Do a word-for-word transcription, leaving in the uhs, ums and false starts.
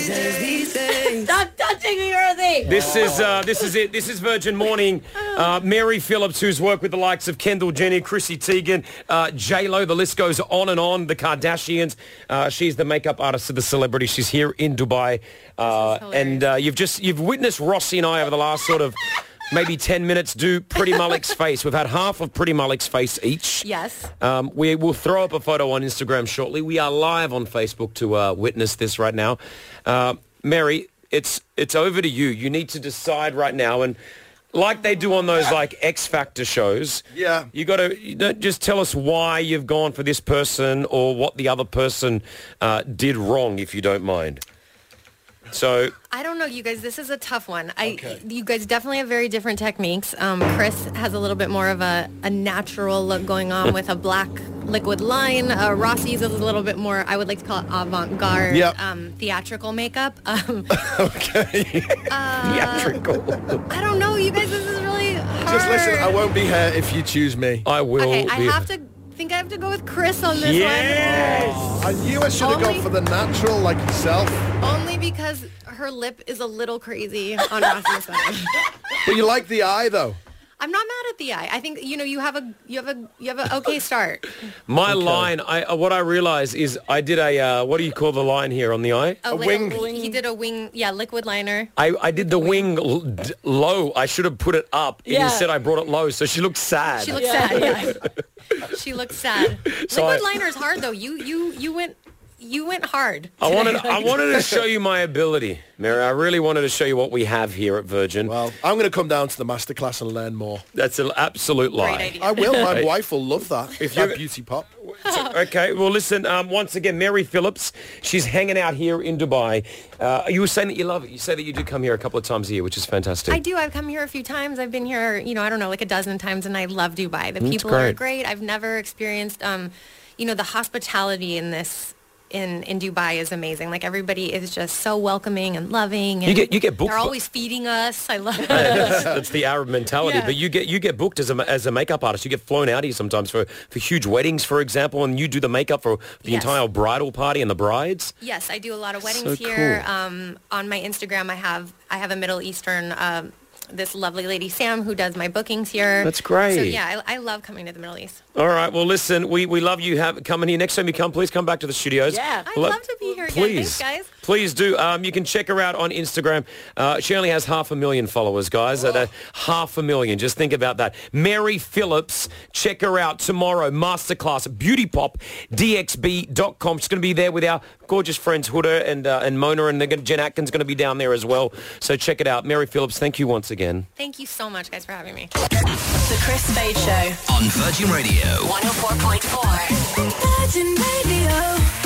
these days, these days. Stop touching me, Rosie. This is uh, this is it. This is Virgin Morning. Uh, Mary Phillips, who's worked with the likes of Kendall Jenner, Chrissy Teigen, uh, J Lo. The list goes on and on. The Kardashians. Uh, she's the makeup artist of the celebrity. She's here in Dubai, uh, and uh, you've just you've witnessed Rossi and I over the last sort of maybe ten minutes do Pretty Malik's face. We've had half of Pretty Malik's face each. Yes. Um, we will throw up a photo on Instagram shortly. We are live on Facebook to uh, witness this right now. Uh, Mary, it's it's over to you. You need to decide right now, and like they do on those like X Factor shows. Yeah. You got to you don't just tell us why you've gone for this person or what the other person uh, did wrong, if you don't mind. So I don't know, you guys. This is a tough one. I, Okay. You guys definitely have very different techniques. Um, Chris has a little bit more of a, a natural look going on with a black liquid line. Uh, Rossi's is a little bit more, I would like to call it avant-garde, Yep. um, theatrical makeup. Um, Okay. theatrical. I don't know, you guys. This is really hard. Just listen, I won't be here if you choose me. I will. Okay, I be- have to think I have to go with Chris on this Yes. I knew I should have Only- gone for the natural like yourself. one. Only because her lip is a little crazy on Rossi's side. But you like the eye though. I'm not mad at the eye. I think you know you have a you have a you have a okay start. My line, I uh, what I realize is I did a, uh, what do you call the line here on the eye? A, like wing. A, he did a wing, yeah, liquid liner. I, I did the wing l- d- low. I should have put it up. And Yeah. instead I brought it low, so she looked sad. She looks sad. Yeah. She looks sad. So liquid I- liner is hard though. You you you went you went hard. I wanted I wanted to show you my ability, Mary. I really wanted to show you what we have here at Virgin. Well, I'm going to come down to the masterclass and learn more. That's an absolute lie. Great idea. I will. My wife will love that. If you- that beauty pop. So- okay, well, listen, um, once again, Mary Phillips, she's hanging out here in Dubai. Uh, you were saying that you love it. You say that you do come here a couple of times a year, which is fantastic. I do. I've come here a few times. I've been here, you know, I don't know, like a dozen times, and I love Dubai. The That's people are great. great. I've never experienced, um, you know, the hospitality in this. In, in Dubai is amazing. Like everybody is just so welcoming and loving. And You get- you get booked They're for- always feeding us. I love it. that's, that's the Arab mentality. Yeah. But you get you get booked as a, as a makeup artist. You get flown out here sometimes for, for huge weddings, for example, and you do the makeup for the Yes. entire bridal party and the brides. Yes, I do a lot of weddings So here. cool. Um, on my Instagram, I have I have a Middle Eastern. Um, this lovely lady Sam who does my bookings here. That's great. So yeah, I, I love coming to the Middle East. All right. Well, listen, we, we love you have, coming here. Next time you come, please come back to the studios. Yeah. I'd Well, love to be here again. Please, Thanks, guys. please do. Um, you can check her out on Instagram. Uh, she only has half a million followers, guys. Uh, that- half a million. Just think about that. Mary Phillips. Check her out tomorrow. Masterclass, Beauty Pop, D X B dot com. She's going to be there with our gorgeous friends Huda and uh, and Mona, and they're gonna, Jen Atkin's going to be down there as well. So check it out. Mary Phillips, thank you once again. Thank you so much, guys, for having me. The Chris Spade Show on Virgin Radio. one oh four point four. Virgin Radio.